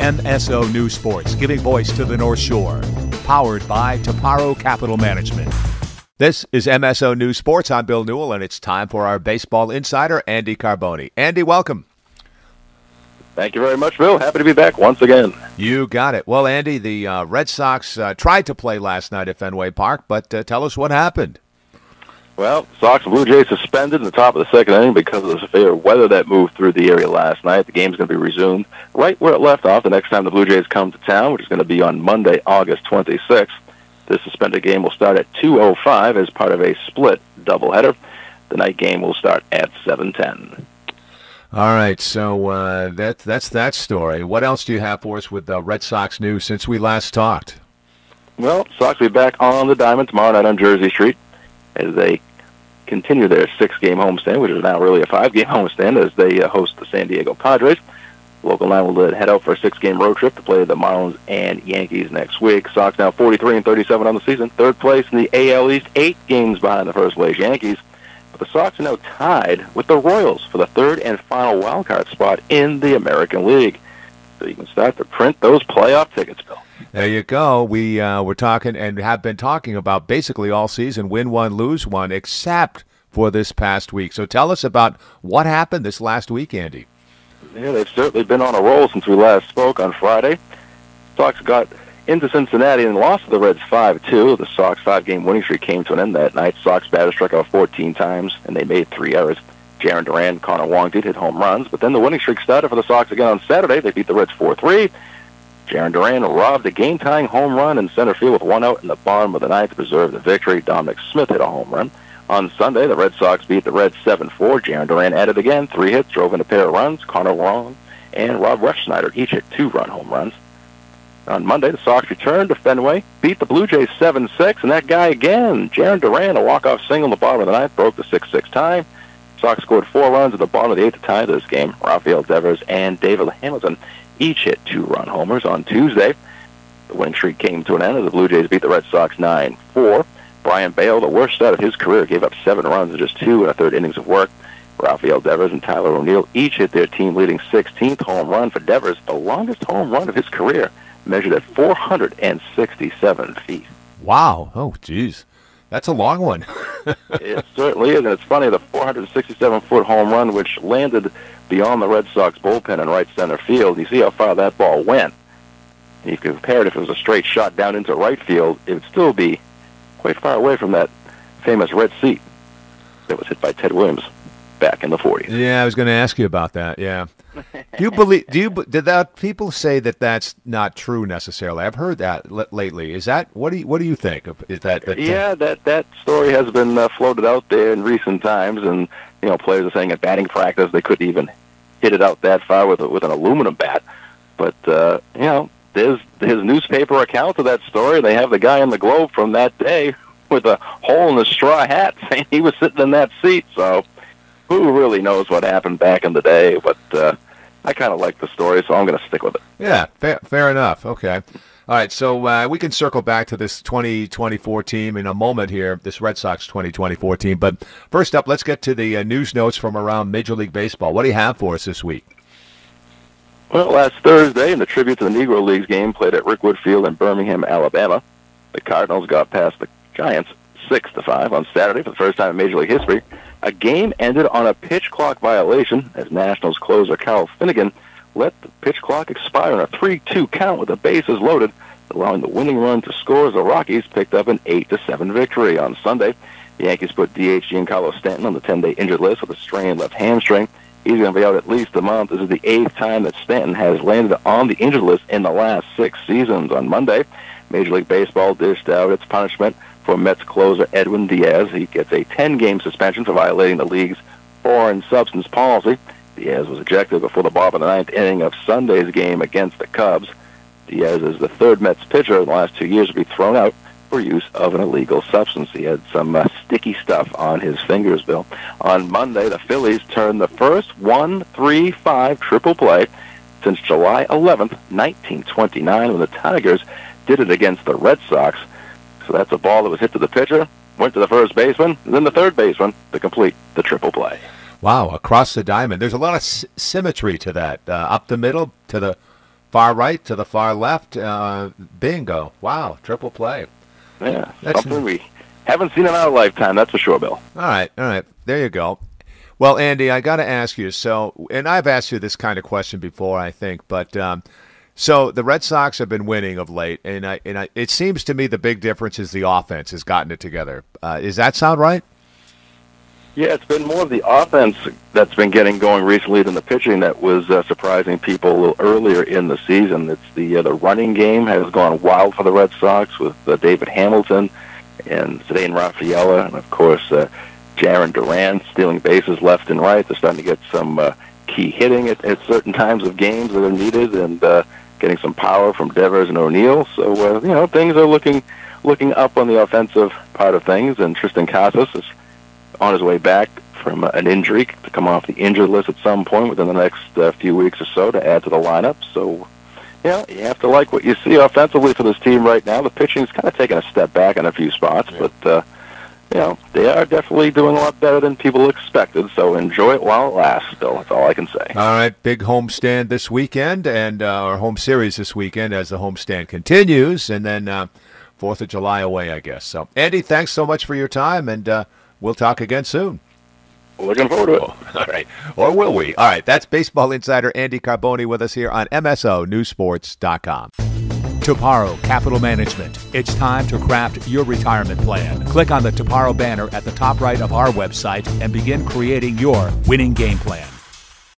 MSO News Sports, giving voice to the North Shore. Powered by Taparo Capital Management. This is MSO News Sports. I'm Bill Newell, and it's time for our baseball insider, Andy Carboni. Andy, welcome. Thank you very much, Bill. Happy to be back once again. You got it. Well, Andy, the Red Sox tried to play last night at Fenway Park, but tell us what happened. Well, Sox and Blue Jays suspended in the top of the second inning because of the severe weather that moved through the area last night. The game's going to be resumed right where it left off the next time the Blue Jays come to town, which is going to be on Monday, August 26th. This suspended game will start at 2:05 as part of a split doubleheader. The night game will start at 7:10. All right, so that's that story. What else do you have for us with Red Sox news since we last talked? Well, Sox will be back on the diamond tomorrow night on Jersey Street as they continue their 6-game homestand, which is now really a 5-game homestand, as they host the San Diego Padres. The local line will head out for a 6-game road trip to play the Marlins and Yankees next week. Sox now 43-37 on the season, third place in the AL East, 8 games behind the first place Yankees. But the Sox are now tied with the Royals for the third and final wildcard spot in the American League. So you can start to print those playoff tickets, Bill. There you go. We were talking and have been talking about basically all season, win one, lose one, except for this past week. So tell us about what happened this last week, Andy. Yeah, they've certainly been on a roll since we last spoke on Friday. Sox got into Cincinnati and lost to the Reds 5-2. The Sox 5-game winning streak came to an end that night. Sox batters struck out 14 times, and they made 3 errors. Jarren Duran, Connor Wong did hit home runs, but then the winning streak started for the Sox again on Saturday. They beat the Reds 4-3. Jarren Duran robbed a game-tying home run in center field with 1 out in the bottom of the ninth to preserve the victory. Dominic Smith hit a home run. On Sunday, the Red Sox beat the Reds 7-4. Jarren Duran added again 3 hits, drove in a pair of runs. Connor Wong and Rob Refsnyder each hit 2-run home runs. On Monday, the Sox returned to Fenway, beat the Blue Jays 7-6, and that guy again, Jarren Duran, a walk-off single in the bottom of the ninth, broke the 6-6 tie. Sox scored 4 runs at the bottom of the 8th to tie this game. Rafael Devers and David Hamilton each hit 2-run homers. On Tuesday, the winning streak came to an end as the Blue Jays beat the Red Sox 9-4. Brian Bale, the worst start of his career, gave up 7 runs in just 2 1/3 innings of work. Rafael Devers and Tyler O'Neill each hit their team-leading 16th home run for Devers, the longest home run of his career, measured at 467 feet. Wow. Oh, geez. That's a long one. It certainly is, and it's funny, the 467-foot home run, which landed beyond the Red Sox bullpen in right center field, you see how far that ball went. You can compare it if it was a straight shot down into right field, it would still be quite far away from that famous red seat that was hit by Ted Williams back in the 40s. Yeah, I was going to ask you about that, yeah. Did that people say that that's not true necessarily? I've heard that lately. Is that, what do you think of, is that? Yeah, that story has been floated out there in recent times, and, players are saying at batting practice they couldn't even hit it out that far with an aluminum bat. But, there's newspaper accounts of that story. They have the guy in the Globe from that day with a hole in his straw hat saying he was sitting in that seat. So who really knows what happened back in the day? But I kind of like the story, so I'm going to stick with it. Yeah, fair enough. Okay. All right, so we can circle back to this 2024 team in a moment here, this Red Sox 2024 team. But first up, let's get to the news notes from around Major League Baseball. What do you have for us this week? Well, last Thursday, in the tribute to the Negro Leagues game played at Rickwood Field in Birmingham, Alabama, the Cardinals got past the Giants 6-5 on Saturday for the first time in Major League history. A game ended on a pitch clock violation as Nationals closer Carl Finnegan let the pitch clock expire on a 3-2 count with the bases loaded, allowing the winning run to score as the Rockies picked up an 8-7 victory. On Sunday, the Yankees put DH Giancarlo Stanton on the 10-day injured list with a strained left hamstring. He's going to be out at least a month. This is the 8th time that Stanton has landed on the injured list in the last 6 seasons. On Monday, Major League Baseball dished out its punishment for Mets closer Edwin Diaz. He gets a 10-game suspension for violating the league's foreign substance policy. Diaz was ejected before the bottom of the 9th inning of Sunday's game against the Cubs. Diaz is the 3rd Mets pitcher in the last 2 years to be thrown out for use of an illegal substance. He had some sticky stuff on his fingers, Bill. On Monday, the Phillies turned the first 1-3-5 triple play since July 11th, 1929, when the Tigers did it against the Red Sox. So that's a ball that was hit to the pitcher, went to the first baseman, and then the third baseman to complete the triple play. Wow, across the diamond. There's a lot of symmetry to that. Up the middle to the far right to the far left. Bingo. Wow, triple play. Yeah, that's something we haven't seen in our lifetime, that's for sure, Bill. All right. There you go. Well, Andy, I got to ask you, and I've asked you this kind of question before, I think, but so the Red Sox have been winning of late, and it seems to me the big difference is the offense has gotten it together. Does that sound right? Yeah, it's been more of the offense that's been getting going recently than the pitching that was surprising people a little earlier in the season. It's the running game has gone wild for the Red Sox with David Hamilton and Ceddanne Rafaela, and of course Jarren Duran stealing bases left and right. They're starting to get some key hitting at certain times of games that are needed, and getting some power from Devers and O'Neill. So things are looking up on the offensive part of things. And Tristan Casas is on his way back from an injury to come off the injured list at some point within the next few weeks or so to add to the lineup. So, you have to like what you see offensively for this team right now. The pitching's kind of taken a step back in a few spots, but they are definitely doing a lot better than people expected. So enjoy it while it lasts, Bill. That's all I can say. All right, big homestand this weekend, and our home series this weekend as the homestand continues, and then 4th of July away, I guess. So, Andy, thanks so much for your time, and we'll talk again soon. Looking forward to it. All right. Or will we? All right. That's Baseball Insider Andy Carboni with us here on MSONewsports.com. Toparo Capital Management. It's time to craft your retirement plan. Click on the Toparo banner at the top right of our website and begin creating your winning game plan.